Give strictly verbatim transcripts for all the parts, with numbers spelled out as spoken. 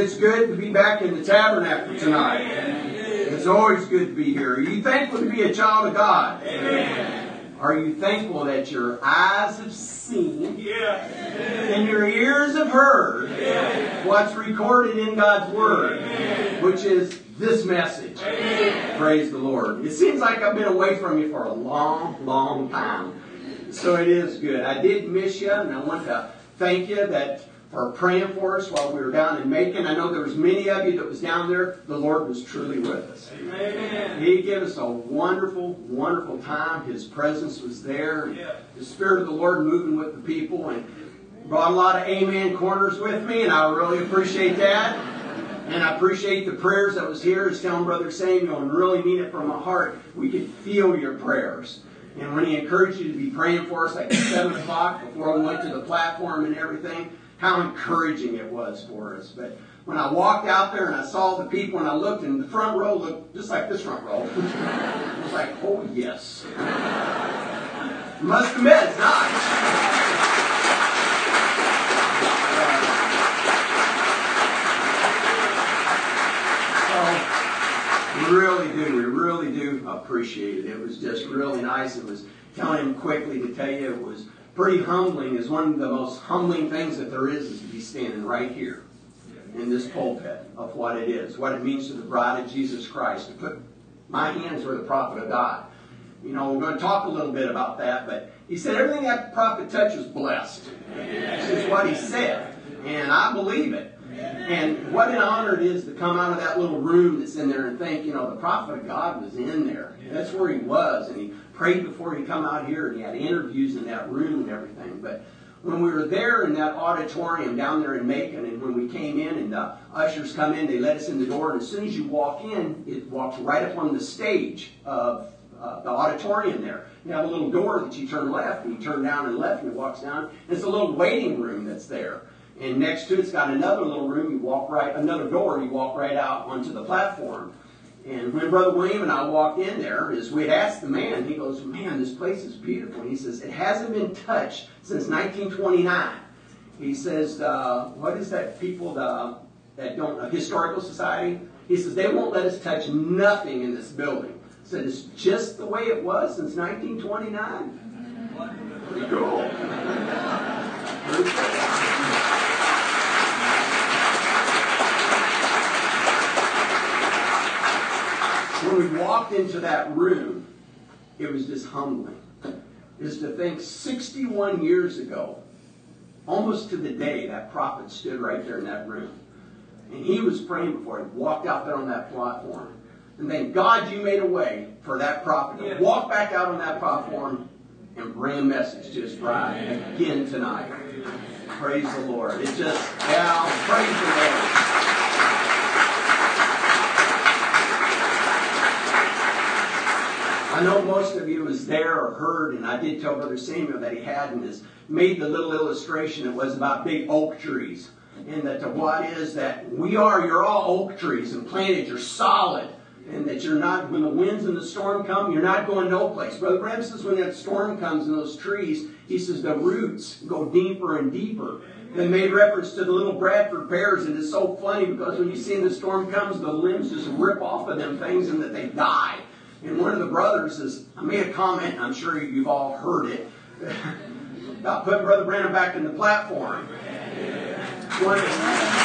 It's good to be back in the tabernacle tonight. It's always good to be here. Are you thankful to be a child of God? Amen. Are you thankful that your eyes have seen and your ears have heard what's recorded in God's Word, which is this message? Amen. Praise the Lord. It seems like I've been away from you for a long, long time. So it is good. I did miss you, and I want to thank you that for praying for us while we were down in Macon. I know there was many of you that was down there. The Lord was truly with us. Amen. He gave us a wonderful, wonderful time. His presence was there. Yeah. The Spirit of the Lord moving with the people, and brought a lot of amen corners with me, and I really appreciate that. And I appreciate the prayers that was here. As telling Brother Samuel, and really mean it from my heart. We could feel your prayers. And when he encouraged you to be praying for us like at seven o'clock before we went to the platform and everything, how encouraging it was for us. But when I walked out there and I saw the people and I looked, and the front row looked just like this front row. I was like, oh yes. Must admit, it's nice. So, we really do, we really do appreciate it. It was just really nice. It was telling him quickly to tell you it was pretty humbling. Is one of the most humbling things that there is is to be standing right here in this pulpit of what it is, what it means to the bride of Jesus Christ, to put my hands where the prophet of God. You know, we're going to talk a little bit about that, but he said everything that prophet touches blessed. This is what he said, and I believe it. And what an honor it is to come out of that little room that's in there and think, you know, the prophet of God was in there. That's where he was, and he prayed before he come out here, and he had interviews in that room and everything. But when we were there in that auditorium down there in Macon, and when we came in and the ushers come in, they let us in the door, and as soon as you walk in, it walks right up on the stage of uh, the auditorium there. You have a little door that you turn left, and you turn down and left, and it walks down. And it's a little waiting room that's there. And next to it's got another little room, you walk right, another door, you walk right out onto the platform. And when Brother William and I walked in there, is we'd asked the man, he goes, man, this place is beautiful. And he says, it hasn't been touched since nineteen twenty-nine. He says, uh, what is that people the, that don't, a historical society? He says, they won't let us touch nothing in this building. He said, it's just the way it was since nineteen twenty-nine. Pretty cool. Pretty cool. When we walked into that room, it was just humbling. Is to think sixty-one years ago, almost to the day, that prophet stood right there in that room. And he was praying before he walked out there on that platform. And thank God you made a way for that prophet to walk back out on that platform and bring a message to his bride again tonight. Praise the Lord. It's just, yeah, praise the Lord. I know most of you was there or heard, and I did tell Brother Samuel that he hadn't, is made the little illustration. It was about big oak trees. And that the what is that we are, you're all oak trees and planted, you're solid. And that you're not, when the winds and the storm come, you're not going no place. Brother Bram says when that storm comes in those trees, he says the roots go deeper and deeper. They made reference to the little Bradford pears, and it's so funny because when you see the storm comes, the limbs just rip off of them things and that they die. And one of the brothers is, I made a comment, and I'm sure you've all heard it, about putting Brother Brandon back in the platform. One of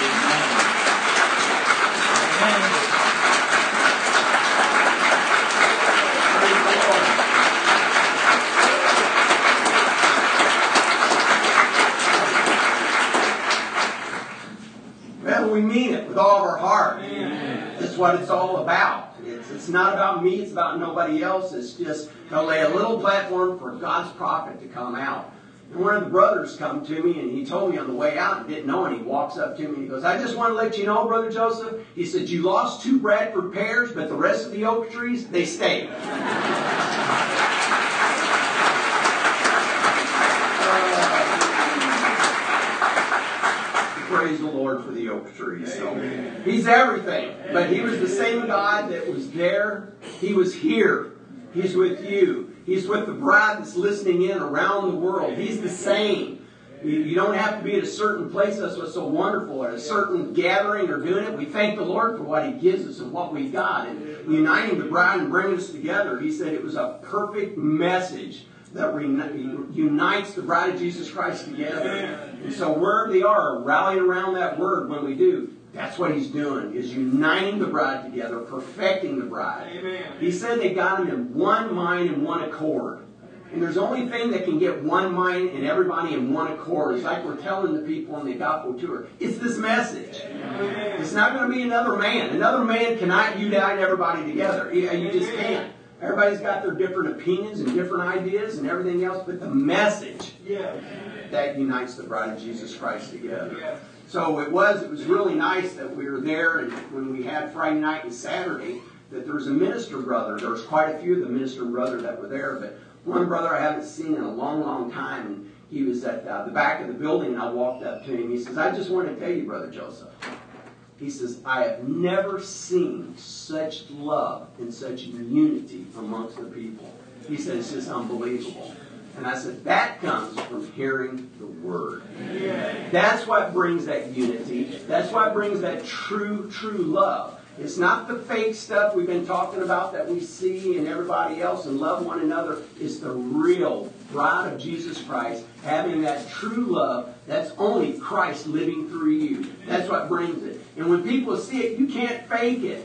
Well, we mean it with all of our heart. That's what it's all about. It's, it's not about me. It's about nobody else. It's just to lay a little platform for God's prophet to come out. And one of the brothers come to me, and he told me on the way out, and didn't know, and he walks up to me, and he goes, I just want to let you know, Brother Joseph, he said, you lost two Bradford pears, but the rest of the oak trees, they stayed. Praise the Lord for the oak trees. So, he's everything. But he was the same God that was there. He was here. He's with you. He's with the bride that's listening in around the world. He's the same. You, you don't have to be at a certain place. That's what's so wonderful. At a certain gathering or doing it, we thank the Lord for what He gives us and what we've got. And uniting the bride and bringing us together, He said it was a perfect message that unites the bride of Jesus Christ together. And so where they are, rallying around that word when we do, that's what He's doing, is uniting the bride together, perfecting the bride. Amen. He said they got them in one mind and one accord. And there's only thing that can get one mind and everybody in one accord. It's like we're telling the people on the gospel tour. It's this message. Amen. It's not going to be another man. Another man cannot unite everybody together. You, you just can't. Everybody's got their different opinions and different ideas and everything else, but the message yeah. that unites the bride of Jesus Christ together. Yeah. So it was, it was really nice that we were there, and when we had Friday night and Saturday, that there was a minister brother. There was quite a few of the minister brother that were there, but one brother I haven't seen in a long, long time, and he was at uh, the back of the building, and I walked up to him. He says, I just want to tell you, Brother Joseph, he says, I have never seen such love and such unity amongst the people. He said, it's just unbelievable. And I said, that comes from hearing the Word. Yeah. That's what brings that unity. That's what brings that true, true love. It's not the fake stuff we've been talking about that we see and everybody else and love one another. It's the real bride of Jesus Christ having that true love that's only Christ living through you. That's what brings it. And when people see it, you can't fake it.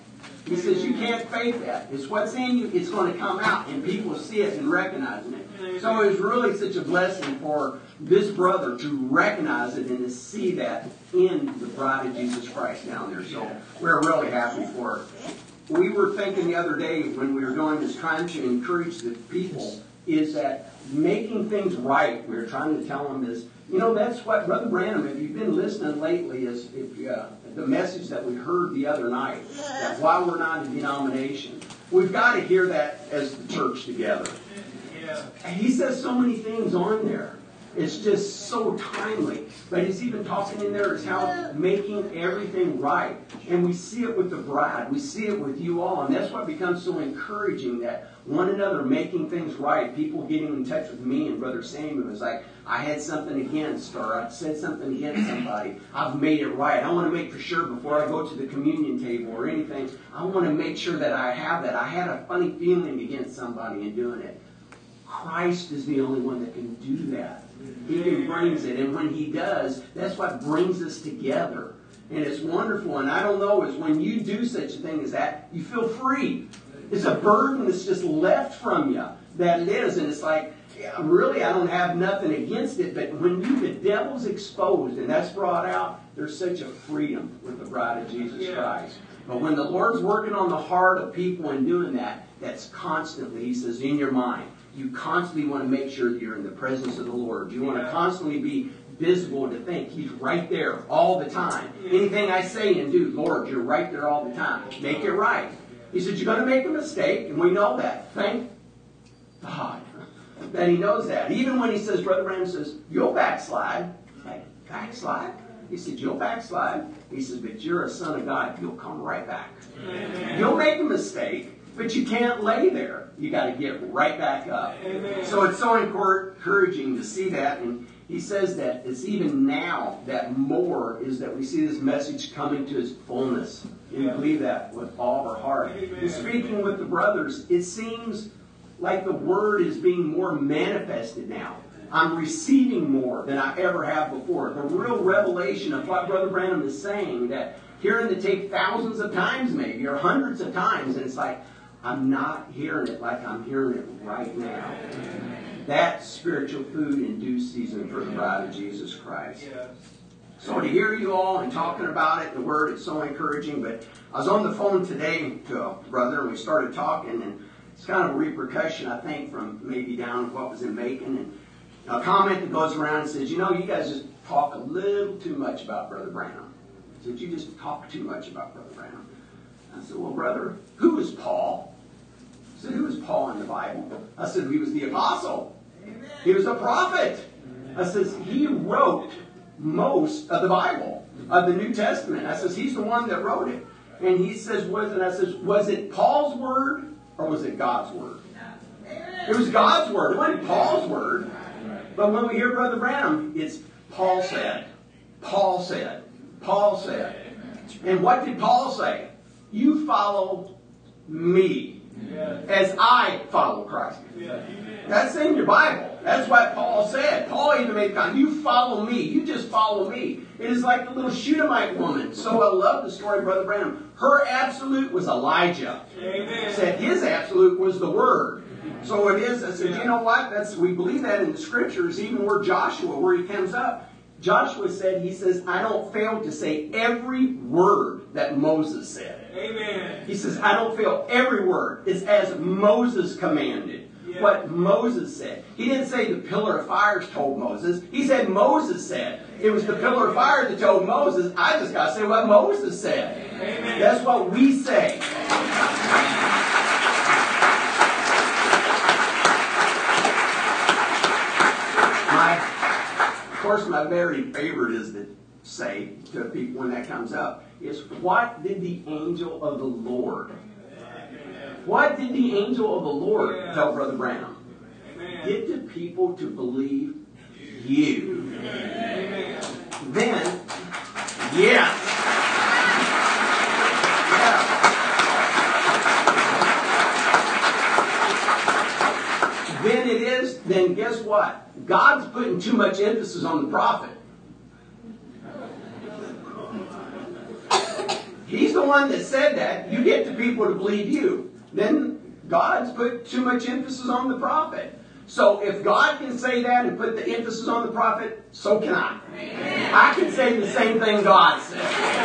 He says you can't fake that. It's what's in you. It's going to come out, and people see it and recognizing it. So it was really such a blessing for this brother to recognize it and to see that in the bride of Jesus Christ down there. So we're really happy for it. We were thinking the other day when we were doing this, trying to encourage the people, is that making things right, we were trying to tell them is, you know, that's what Brother Branham, if you've been listening lately, is if uh, the message that we heard the other night, that while we're not a denomination, we've got to hear that as the church together. And he says so many things on there. It's just so timely. But he's even talking in there as how making everything right. And we see it with the bride. We see it with you all. And that's what becomes so encouraging, that one another making things right. People getting in touch with me and Brother Samuel. It was like, I had something against, or I said something against somebody. I've made it right. I want to make for sure before I go to the communion table or anything, I want to make sure that I have that. I had a funny feeling against somebody in doing it. Christ is the only one that can do that. He can brings it. And when He does, that's what brings us together. And it's wonderful. And I don't know, is when you do such a thing as that, you feel free. It's a burden that's just left from you. That it is. And it's like, yeah, really, I don't have nothing against it. But when you, the devil's exposed and that's brought out, there's such a freedom with the bride of Jesus yeah. Christ. But when the Lord's working on the heart of people and doing that, that's constantly, He says, in your mind. You constantly want to make sure that you're in the presence of the Lord. You want to constantly be visible to think He's right there all the time. Anything I say and do, Lord, you're right there all the time. Make it right. He said, you're going to make a mistake, and we know that. Thank God that He knows that. Even when He says, Brother Branham says, you'll backslide. Like, backslide? He said, you'll backslide. He says, but you're a son of God. You'll come right back. Amen. You'll make a mistake. But you can't lay there. You got to get right back up. Amen. So it's so encouraging to see that. And he says that it's even now that more is that we see this message coming to its fullness. And we believe that with all of our heart. And speaking with the brothers, it seems like the Word is being more manifested now. I'm receiving more than I ever have before. The real revelation of what Brother Branham is saying, that hearing the tape thousands of times maybe, or hundreds of times, and it's like, I'm not hearing it like I'm hearing it right now. That's spiritual food in due season for the bride of Jesus Christ. So to hear you all and talking about it, the Word, it's so encouraging. But I was on the phone today to a brother, and we started talking, and it's kind of a repercussion, I think, from maybe down what was in Macon. And a comment that goes around and says, you know, you guys just talk a little too much about Brother Branham. He said, you just talk too much about Brother Branham. I said, well, brother, who is Paul? I said, who is Paul in the Bible? I said, he was the apostle. Amen. He was a prophet. I says, he wrote most of the Bible, of the New Testament. I says, he's the one that wrote it. And he says, was it? I says, was it Paul's word or was it God's word? It was God's word. It wasn't Paul's word. But when we hear Brother Branham, it's Paul said, Paul said, Paul said. And what did Paul say? You follow me as I follow Christ. That's in your Bible. That's what Paul said. Paul even made the comment, you follow me. You just follow me. It is like the little Shunammite woman. So I love the story of Brother Branham. Her absolute was Elijah. Amen. Said his absolute was the Word. So it is, I said, you know what? That's we believe that in the Scriptures, even where Joshua, where he comes up. Joshua said, he says, I don't fail to say every word that Moses said. Amen. He says, I don't fail every word. It's as Moses commanded. Yeah. What Moses said. He didn't say the pillar of fire told Moses. He said Moses said. It was the pillar of fire that told Moses. I just got to say what Moses said. Amen. That's what we say. Of course, my very favorite is to say to people when that comes up is, what did the angel of the Lord, what did the angel of the Lord tell Brother Branham? Get the people to believe you. Then, yes. Yeah. Then it is, then guess what? God's putting too much emphasis on the prophet. He's the one that said that. You get the people to believe you. Then God's put too much emphasis on the prophet. So if God can say that and put the emphasis on the prophet, so can I. Amen. I can say the same thing God said.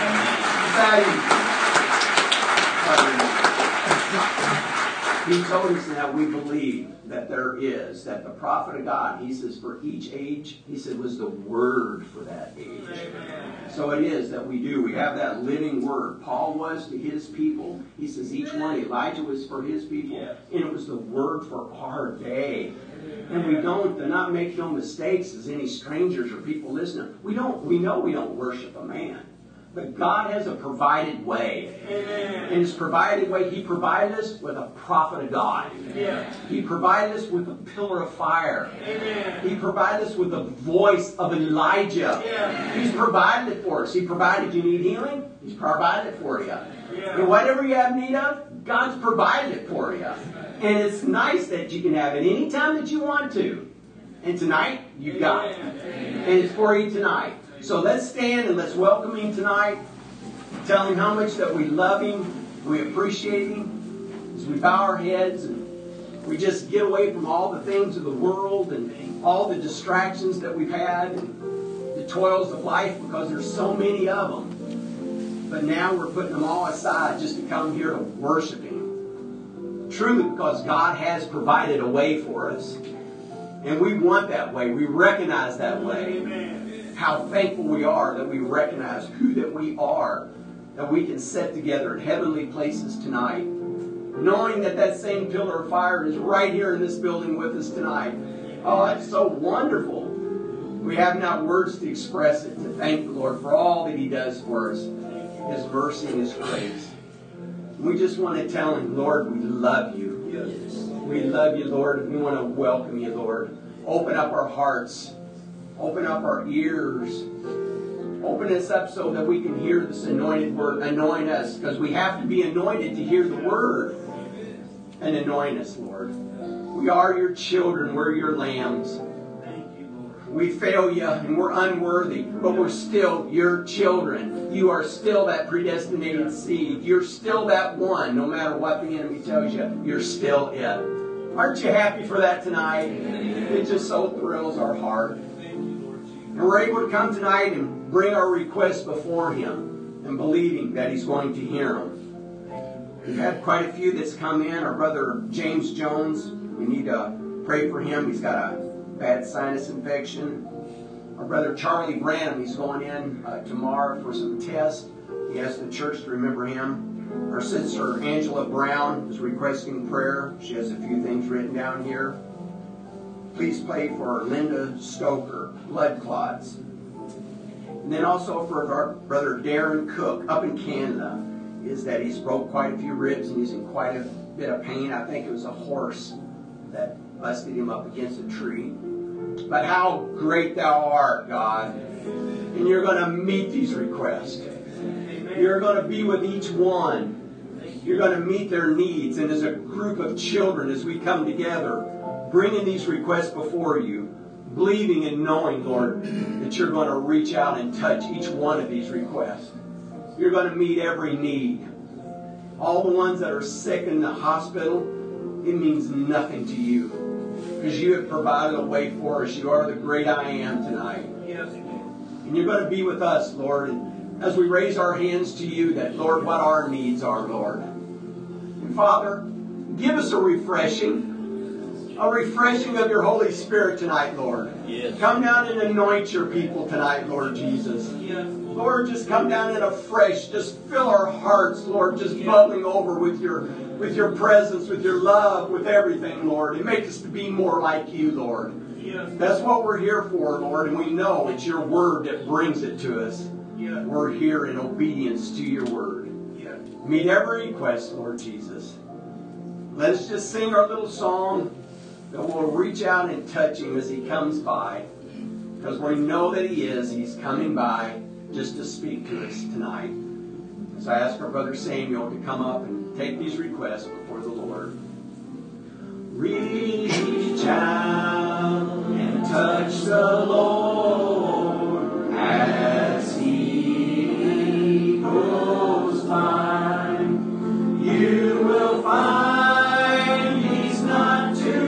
He told us that we believe that there is, that the prophet of God, he says, for each age, he said, was the word for that age. Amen. So it is that we do. We have that living word. Paul was to his people. He says each one. Elijah was for his people. And it was the word for our day. And we don't, to not make no mistakes as any strangers or people listening. We don't, we know we don't worship a man. But God has a provided way. Amen. And His provided way, He provided us with a prophet of God. Yeah. He provided us with a pillar of fire. Amen. He provided us with the voice of Elijah. Yeah. He's provided it for us. He provided you need healing. He's provided it for you. Yeah. And whatever you have need of, God's provided it for you. And it's nice that you can have it any time that you want to. And tonight, you've got it. And it's for you tonight. So let's stand and let's welcome Him tonight. Tell Him how much that we love Him, we appreciate Him. As we bow our heads and we just get away from all the things of the world and all the distractions that we've had and the toils of life, because there's so many of them. But now we're putting them all aside just to come here to worship Him. Truly, because God has provided a way for us. And we want that way. We recognize that way. Amen. How thankful we are that we recognize who that we are, that we can sit together in heavenly places tonight, knowing that that same pillar of fire is right here in this building with us tonight. Oh, it's so wonderful. We have not words to express it, to thank the Lord for all that He does for us, His mercy and His grace. We just want to tell Him, Lord, we love You. Yes. We love You, Lord. We want to welcome You, Lord. Open up our hearts. Open up our ears. Open us up so that we can hear this anointed word. Anoint us, because we have to be anointed to hear the word. And anoint us, Lord. We are Your children. We're Your lambs. We fail You and we're unworthy, but we're still Your children. You are still that predestinated seed. You're still that one, no matter what the enemy tells you. You're still it. Aren't you happy for that tonight? It just so thrills our heart. And we're able to come tonight and bring our requests before Him and believing that He's going to hear them. We've had quite a few that's come in. Our brother James Jones, we need to pray for him. He's got a bad sinus infection. Our brother Charlie Branham, he's going in uh, tomorrow for some tests. He asked the church to remember him. Our sister Angela Brown is requesting prayer. She has a few things written down here. Please pray for Linda Stoker, blood clots. And then also for our brother Darren Cook up in Canada, is that he's broke quite a few ribs and he's in quite a bit of pain. I think it was a horse that busted him up against a tree. but how great thou art, God. And you're going to meet these requests. You're going to be with each one. You're going to meet their needs. And as a group of children, as we come together, bringing these requests before you, believing and knowing, Lord, that you're going to reach out and touch each one of these requests. You're going to meet every need. All the ones that are sick in the hospital, it means nothing to you. Because you have provided a way for us. You are the great I am tonight. Yes. And you're going to be with us, Lord. And as we raise our hands to you, that, Lord, what our needs are, Lord. And Father, give us a refreshing. A refreshing of your Holy Spirit tonight, Lord. Yes. Come down and anoint your people tonight, Lord Jesus. Yes. Lord, just come down in a fresh. Just fill our hearts, Lord, just yes. bubbling over with your with your presence, with your love, with everything, Lord. And make us to be more like you, Lord. Yes. That's what we're here for, Lord. And we know it's your word that brings it to us. Yes. We're here in obedience to your word. Yes. Meet every request, Lord Jesus. Let us just sing our little song. That we'll reach out and touch him as he comes by. Because we know that he is. He's coming by just to speak to us tonight. So I ask our brother Samuel to come up and take these requests before the Lord. Reach out and touch the Lord as he goes by. You will find he's not too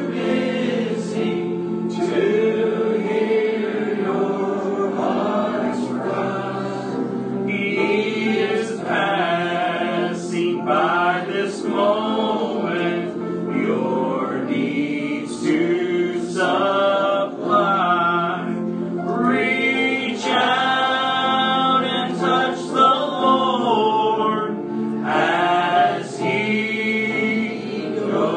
to hear your heart's cry. He is passing by this moment, your needs to supply. Reach out and touch the Lord as he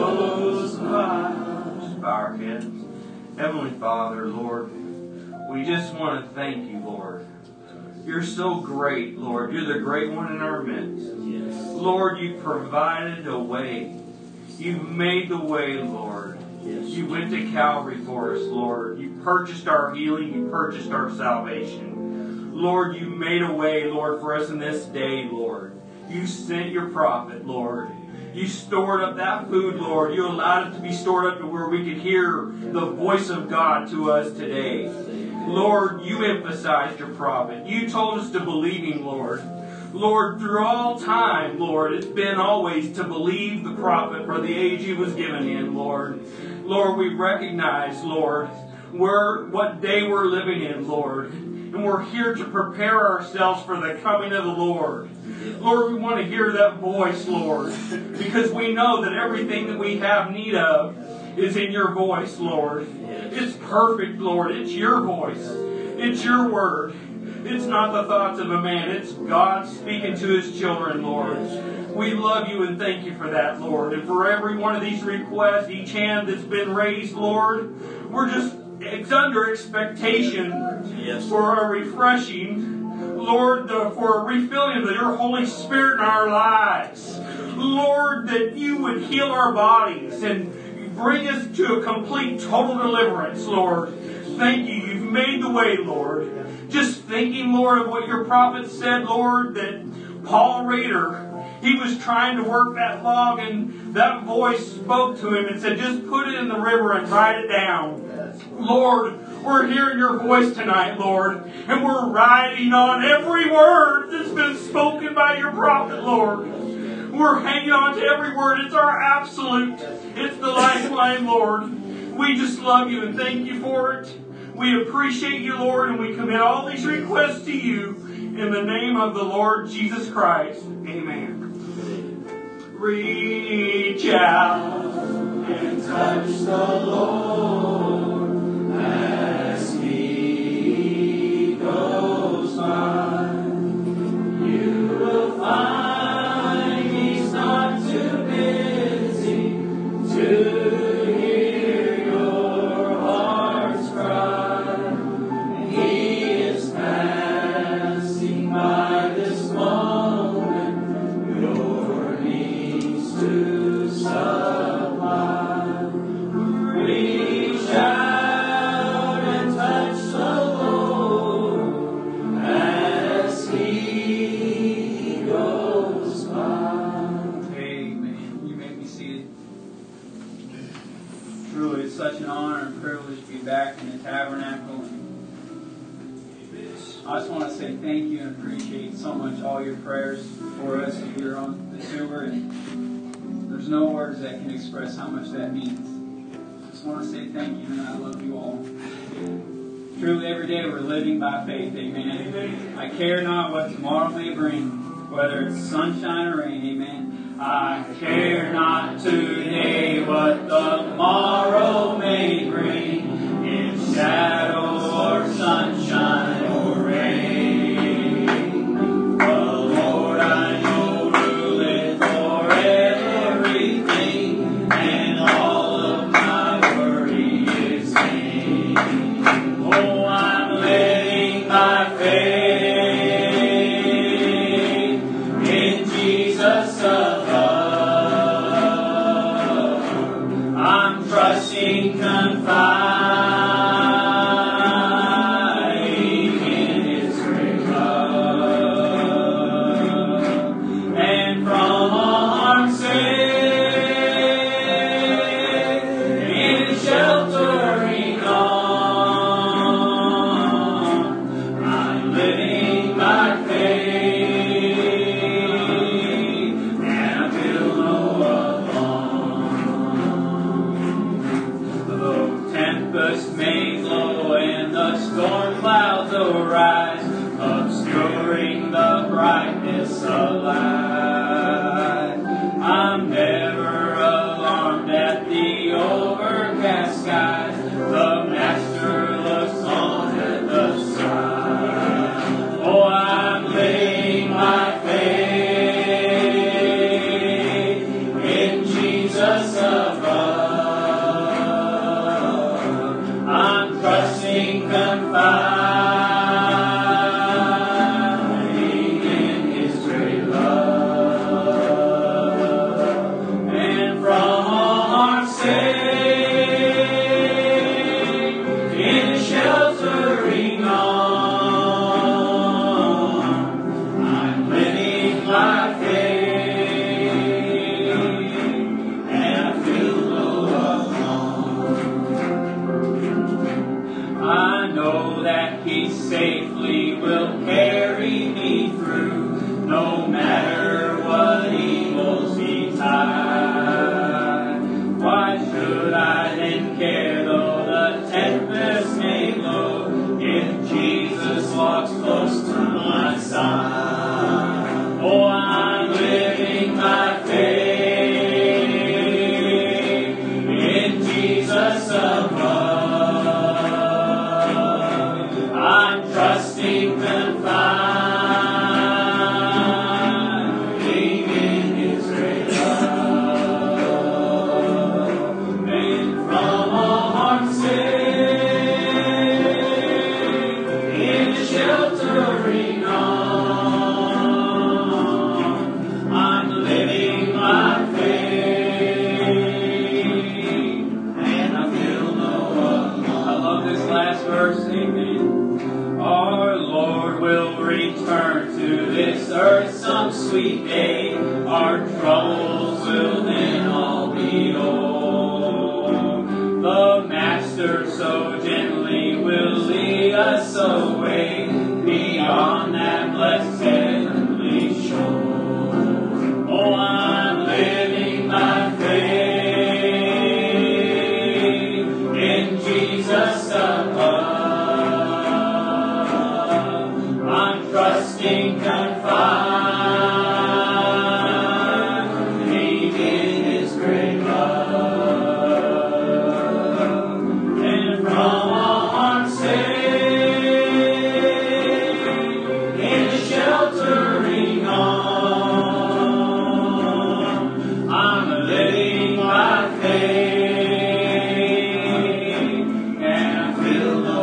goes by. Just bow our heads. Heavenly Father, Lord, we just want to thank you, Lord. You're so great, Lord. You're the great one in our midst. Yes. Lord, you provided a way. You made the way, Lord. Yes. You went to Calvary for us, Lord. You purchased our healing. You purchased our salvation. Lord, you made a way, Lord, for us in this day, Lord. You sent your prophet, Lord. You stored up that food, Lord. You allowed it to be stored up to where we could hear the voice of God to us today. Lord, you emphasized your prophet. You told us to believe him, Lord. Lord, through all time, Lord, it's been always to believe the prophet for the age he was given in, Lord. Lord, we recognize, Lord, where, what day we're living in, Lord. And we're here to prepare ourselves for the coming of the Lord. Lord, we want to hear that voice, Lord, because we know that everything that we have need of is in your voice, Lord. It's perfect, Lord. It's your voice. It's your word. It's not the thoughts of a man. It's God speaking to his children, Lord. We love you and thank you for that, Lord. And for every one of these requests, each hand that's been raised, Lord, we're just it's under expectation yes. for a refreshing, Lord, the, for a refilling of your Holy Spirit in our lives. Lord, that you would heal our bodies and bring us to a complete, total deliverance, Lord. Thank you. You've made the way, Lord. Just thinking, Lord, of what your prophet said, Lord, that Paul Rader, he was trying to work that log and that voice spoke to him and said, just put it in the river and write it down. Lord, we're hearing your voice tonight, Lord, and we're riding on every word that's been spoken by your prophet, Lord. We're hanging on to every word. It's our absolute. It's the lifeline, Lord. We just love you and thank you for it. We appreciate you, Lord, and we commit all these requests to you in the name of the Lord Jesus Christ. Amen. Reach out and touch the Lord as He goes by. You will find He's not too busy to hear your heart's cry. He is passing by this moment, your needs to supply. Reach out. it's such an honor and privilege to be back in the tabernacle. And I just want to say thank you and appreciate so much all your prayers for us here on the tour. And there's no words that can express how much that means. I just want to say thank you, and I love you all. Truly, every day we're living by faith. Amen. I care not what tomorrow may bring, whether it's sunshine or rain. Amen. I care not today what the morrow may bring, in shadow or sunshine or rain. The Lord I know ruleth o'er everything, and all of my worry is vain. Oh, I'm living by faith in Jesus above. I'm trusting, confiding in His great love, and from all harm safe, in His sheltering arms, I'm living by faith, and I feel no alarm. Though tempest may blow and the storm clouds arise, obscuring the brightness of light, I'm never alarmed at the overcast skies. The Master looks on at the side. Oh, I'm living by faith in Jesus above. I'm trusting, confiding in His great love, and from all harm safe, in His sheltering arms, I'm living by faith, and I feel no alarm. I know that He safely will carry me through, no matter what evils betide. Why should I then care though the tempest may blow, if Jesus walks close to my side? Oh, I'm living by faith in Jesus above. I'm trusting, confiding in His great love, and from all harm safe, in His sheltering arms, I'm living by faith, and I feel no alarm. I love this last verse. Amen. Our Lord will return to this earth some sweet day. Our troubles will then all be o'er. The Master so gently will lead us away beyond that blessed heavenly shore. Oh, I'm living by faith in Jesus above. I'm trusting, confiding in His great love, and from all harm safe, in His sheltering arms, I'm living by faith, and I feel no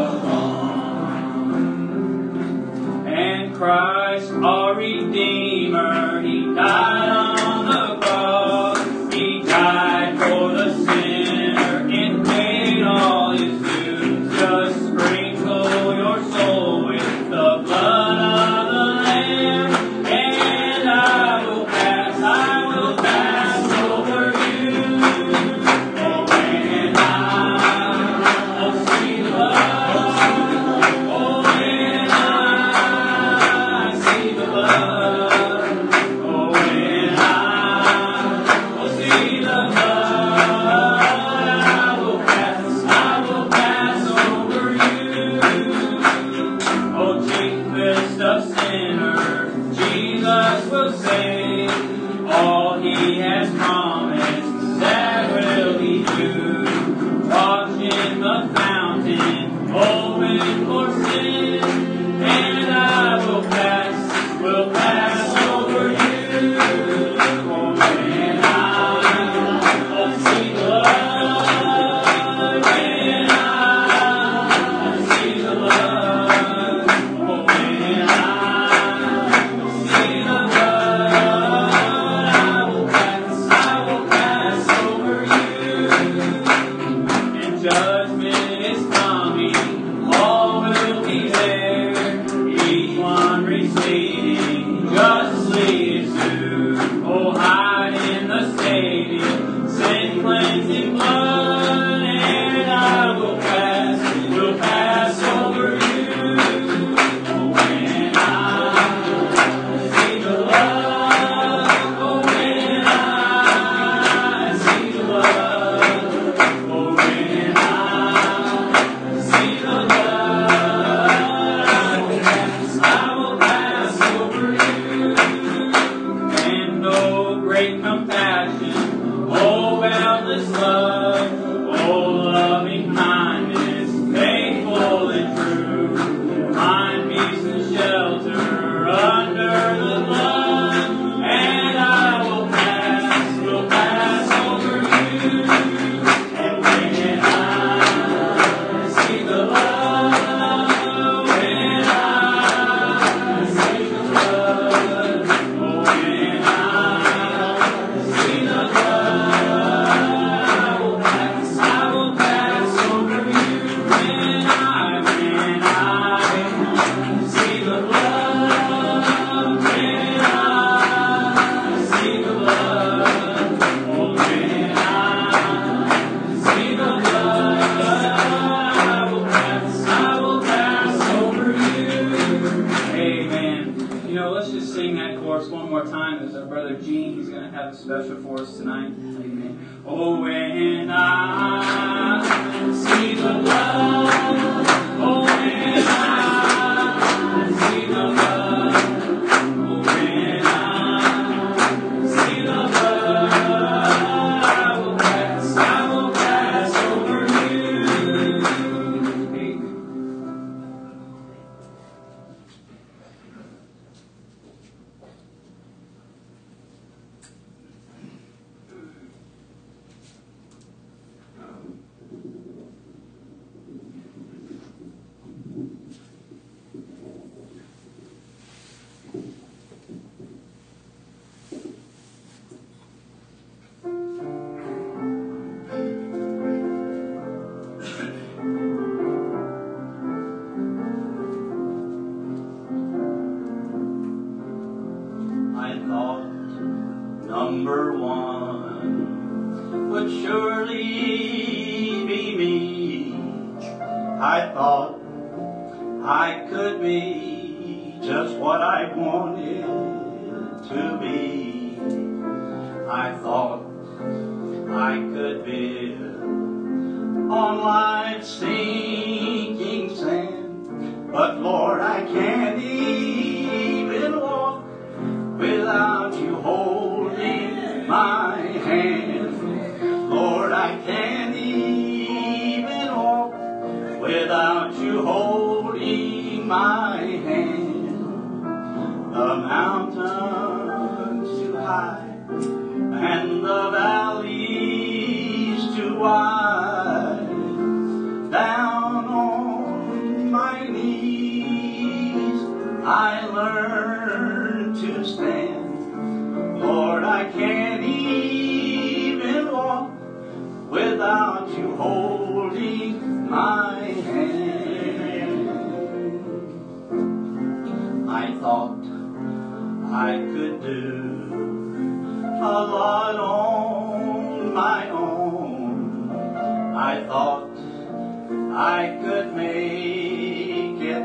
alarm. And Christ, our Redeemer, He died on the cross. He died for the sinner and paid all his dues. Just sprinkle your soul with the blood of the Lamb, and I will pass, I will pass over you. Oh, when I have special for us tonight. Amen. Oh, when I see the love, oh, when I see the love, oh, when I see the love, I will pass, I will pass over you. Amen. I thought number one would surely be me. I thought I could be just what I wanted to be. I thought I could build on life's sinking sand, but Lord, I can't even walk without you holding my hand. Lord, I can't even walk without you holding my hand. The mountains too high and the valleys too wide. Down on my knees I learned to stand. Lord, I can't even walk without you holding my hand. I thought I could do a lot on my own. I thought I could make it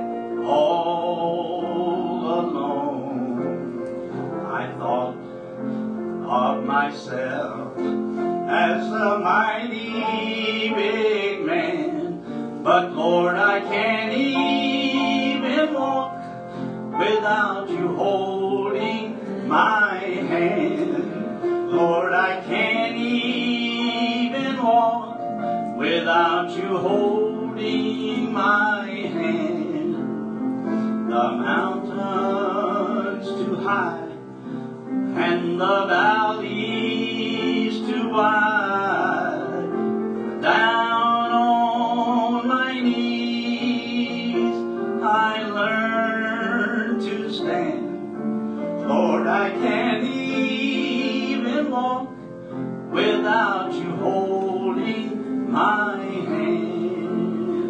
all alone. I thought of myself as a mighty big man, but Lord, I can't even walk without you holding my hand. Lord, I can't even walk without you holding my hand. The mountains too high and the valleys too wide. Down on my knees I learned to stand. Lord, I can't even walk without you holding my hand.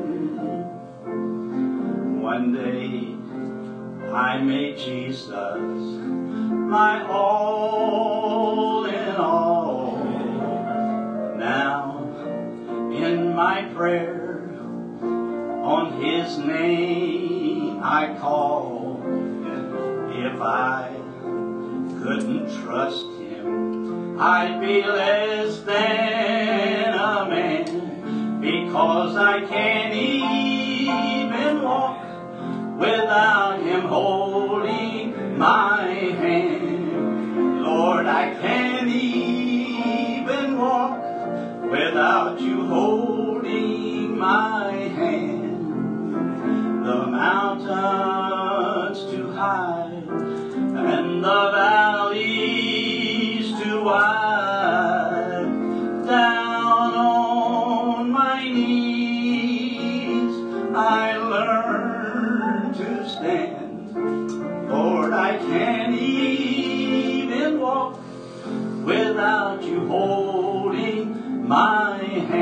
One day I made Jesus my all in all. Now in my prayer on his name I call. If I couldn't trust him, I'd be less than a man, because I can't even walk without him holding my hand. Lord, I can't even walk without you holding my hand. The mountains too high and the valleys too wide. Down on my knees I learned to stand. Lord, I can't even walk without you holding my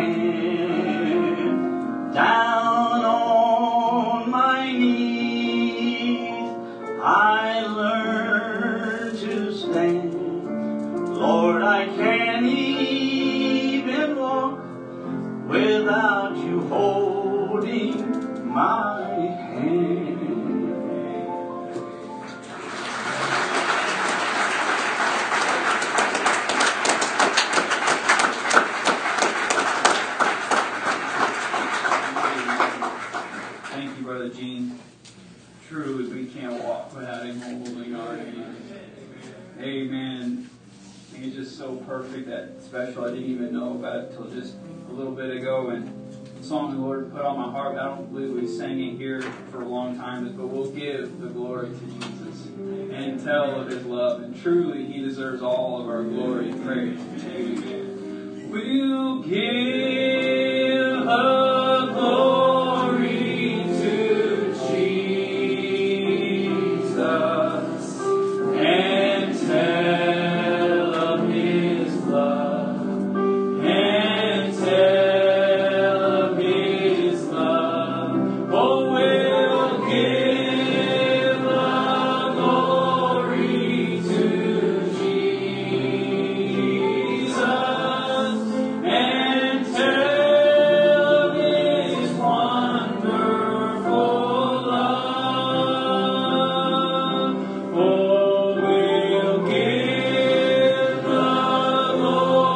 hand. Down on my knees I learned to stand. Lord, I can't even walk without you holding my hand. perfect, that special. I didn't even know about it until just a little bit ago. And the song the Lord put on my heart, I don't believe we sang it here for a long time, but we'll give the glory to Jesus and tell of His love. And truly, He deserves all of our glory and praise. Amen. We'll give the glory to Jesus and tell of His love and tell of His love. Oh, we'll give the glory to Jesus and tell of His wonderful love. Oh, we'll give the glory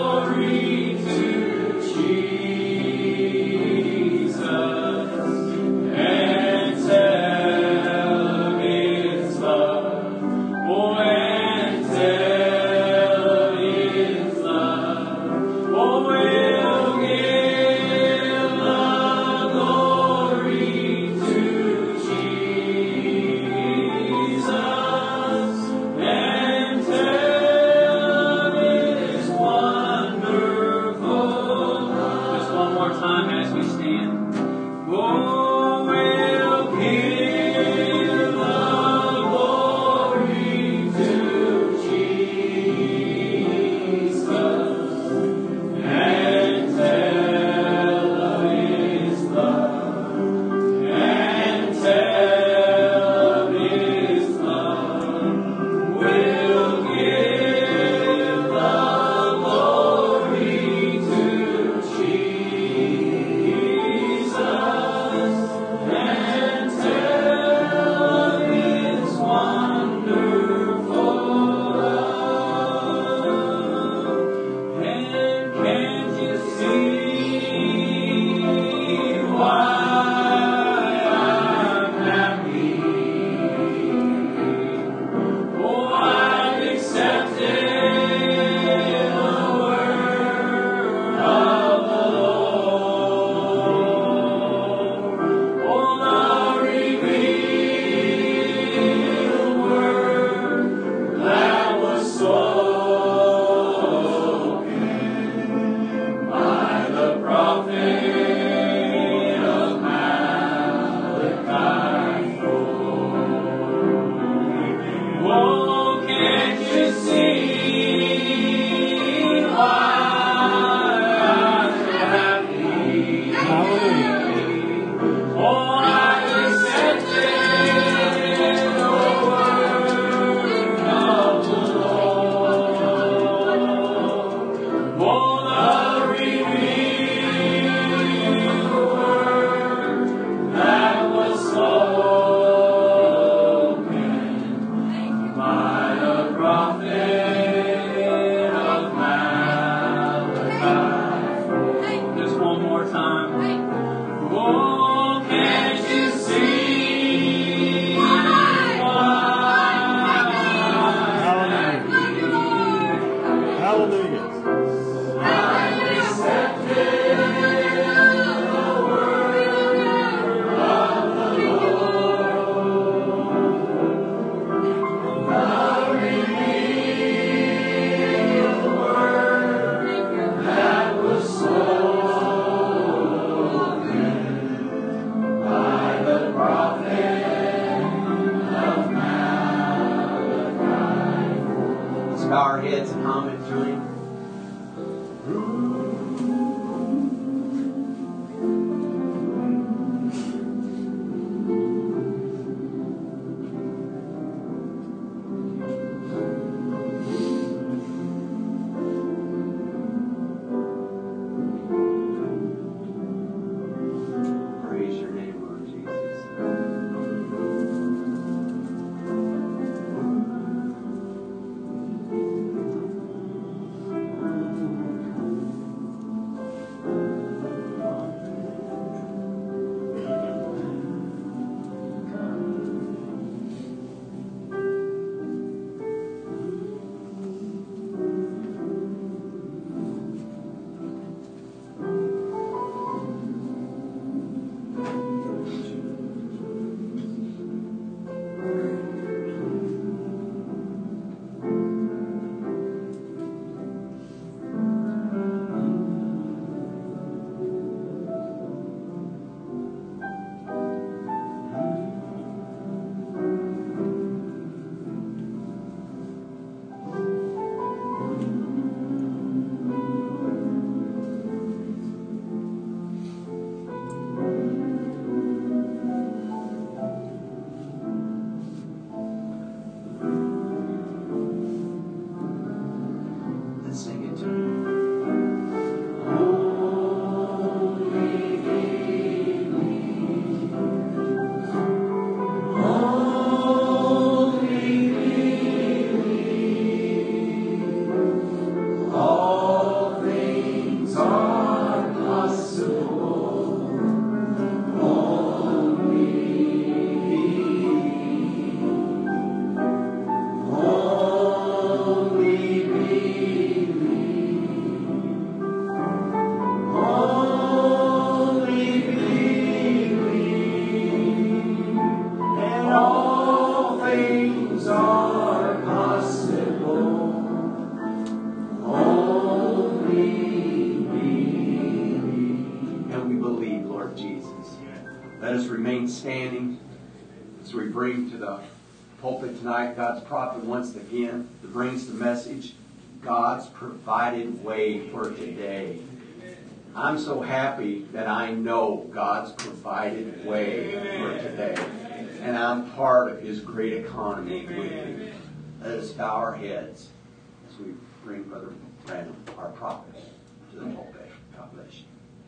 Let us remain standing as we bring to the pulpit tonight God's prophet once again that brings the message, God's provided way for today. I'm so happy that I know God's provided way for today. And I'm part of His great economy with you. Let us bow our heads as we bring Brother Randall, our prophet.